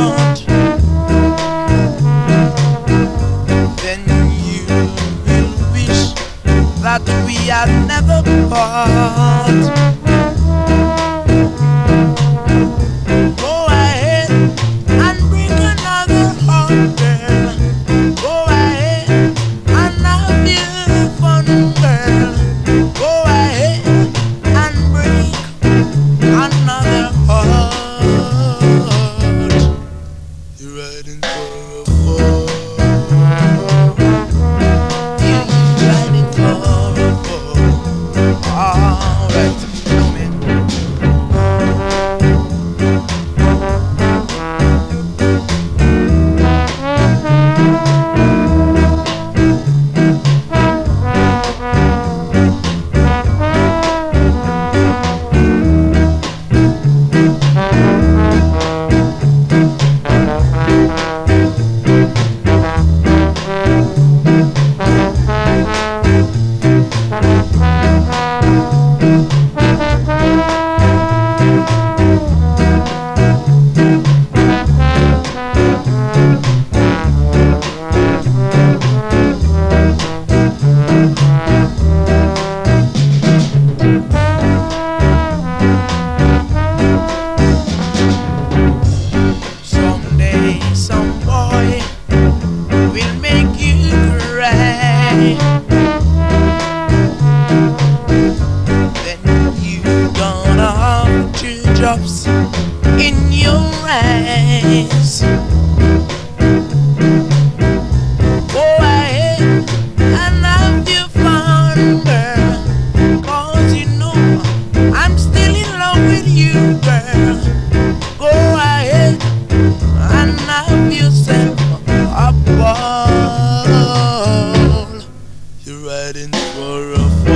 then you will wish that we had never part. Go ahead and bring another heart, girl. Go ahead and have your fun, girl. Go ahead and bring another heart. You're riding for a fall. Yeah, you're riding for a fall. Alright, come in. Someday some boy will make you cry. Then you gonna have teardrops in your eyes. Go ahead and have your fun, girl, 'cause you know I'm still in love with you, girl. Go ahead and have yourself a ball. You're riding for a